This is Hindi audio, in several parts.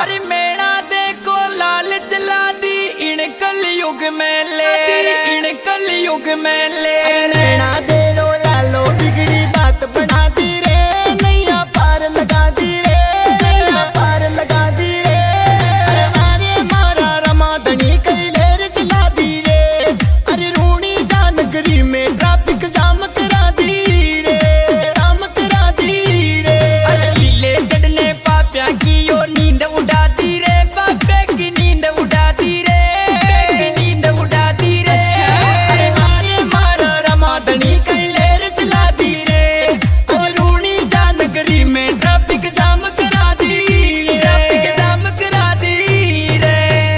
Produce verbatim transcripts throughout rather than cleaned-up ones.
अरे मेरा देखो लाल चला दी इन कलयुग में ले, इन कलयुग में ले। मेरा दे रो लालो बिगड़ी बात बढ़ा दी रे, नैया पार लगा दी रे, नैया पार लगा दी रे। अरे मारे मारा रमाधनी कई लेर चला दी रे, अरे रूणी जानगरी में ट्रैफिक जाम करा दी रे, जाम करा दी रे। अरे लीले चढ़ने पापिया की ओ नींद उड़ा दी रे, पापे की नींद उड़ा दी रे, नींद उड़ा दी रे। अरे मारे मारा रमाधनी कई लेर चला दी रे, अरे रूणी जानगरी में ट्रैफिक जाम करा दी रे, ट्रैफिक जाम करा दी रे।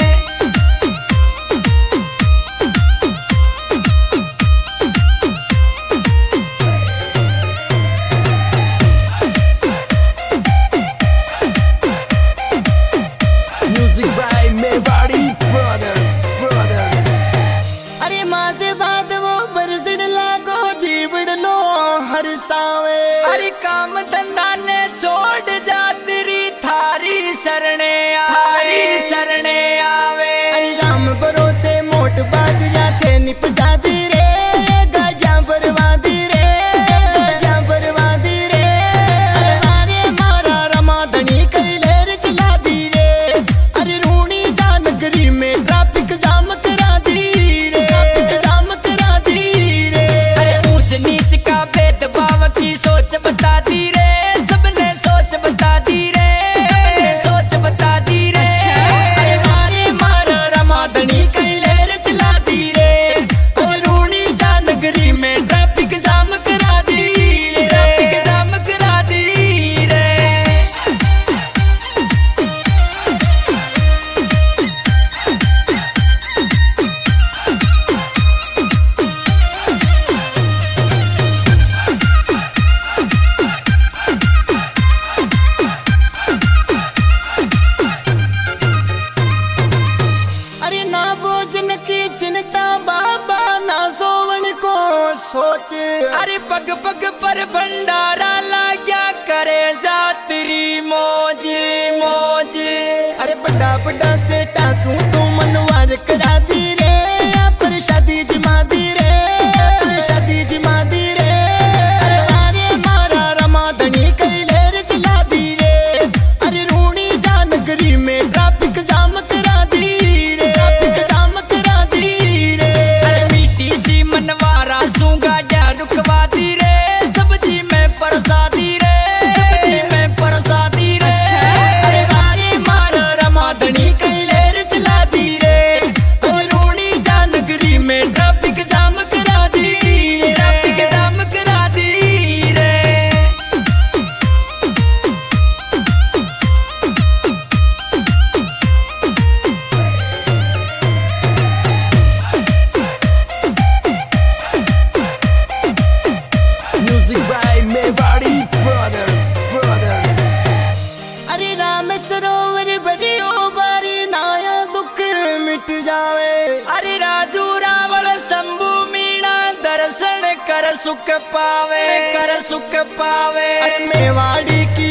Music by Mewari Brothers, Brothers. अरे माँ से बात वो बरसण लागो जीवड़ लो हर सावे। अरे काम धंधा ने छोड़ जा तेरी थारी शरणे थारी शरणे आवे। अरे राम भरोसे मोट बाज जाते निप जाती रे, गाड़ियां बर्बादी रे, गाड़ियां बर्बादी रे। अरे मारे मारा रमाधनी कई लेर चला दी रे, अरे रूणी जानगरी में ट्रैफिक जाम करा दी रे, ट्रैफिक जाम करा दी रे। अरे ऊंच नीच का भेदभाव की सोच बता दी रे, सबने सोच बता दी रे, सबने सोच बता दी रे। अरे मारे मारा रमाधनी कई लेर चला दी रे, अरे रूणी जानगरी में ट्रैफिक जाम करा दी रे, ट्रैफिक जाम करा दी रे। अरे ना भोजन की चिंता बाबा, ना सोवन को सोच। अरे पग पग पर भंडारा लाग्या करे जातरी मौज मौज। अरे बड़ा बड़ा से टासू तू मनवार करा दी रे, पर शादी जमा दी रे, पर शादी जमा दी रे। अरे मारे मारा रमाधनी कई लेर चला दी रे, अरे रूणी जानगरी में ट्रैफिक जाम करा दी रे, ट्रैफिक जाम करा दी रे। अरे मीठी सी मनवारा सूंगा जा रुकवा दी रे, सब्जी में परसादी रे, सब्जी में परसादी रे। अरे मारे मारा रमाधनी कई लेर चला दी रे, अरे रूणी जानगरी में ट्रैफिक जाम करा दी रे, ट्रैफिक जाम करा दी रे। Music by Mewari Brothers, Brothers. अरे राम सरोवर भरियो बारी, नाया दुख मिट जावे। अरे राजू रावण शंभु मीणा दर्शन कर सुख पावे, कर सुख पावे। अरे मेवाड़ी की